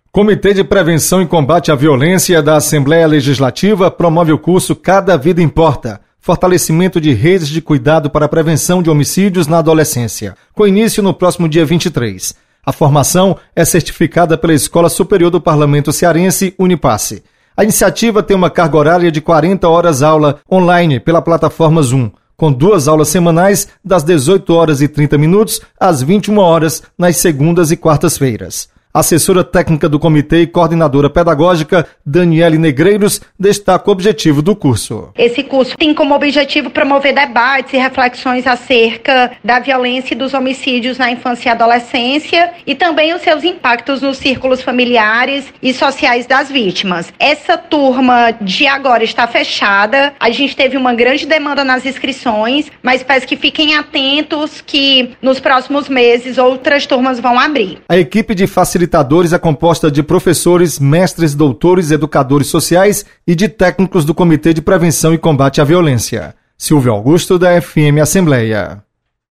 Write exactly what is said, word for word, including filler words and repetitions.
Comitê de Prevenção e Combate à Violência da Assembleia Legislativa promove o curso Cada Vida Importa, fortalecimento de redes de cuidado para a prevenção de homicídios na adolescência, com início no próximo dia vinte e três. A formação é certificada pela Escola Superior do Parlamento Cearense, Unipasse. A iniciativa tem uma carga horária de quarenta horas aula online pela plataforma Zoom, com duas aulas semanais das dezoito horas e trinta minutos às vinte e uma horas nas segundas e quartas-feiras. Assessora técnica do comitê e coordenadora pedagógica, Daniele Negreiros, destaca o objetivo do curso. Esse curso tem como objetivo promover debates e reflexões acerca da violência e dos homicídios na infância e adolescência e também os seus impactos nos círculos familiares e sociais das vítimas. Essa turma de agora está fechada, a gente teve uma grande demanda nas inscrições, mas peço que fiquem atentos que nos próximos meses outras turmas vão abrir. A equipe de facilitação Facilitadores é composta de professores, mestres, doutores, educadores sociais e de técnicos do Comitê de Prevenção e Combate à Violência. Silvio Augusto, da F M Assembleia.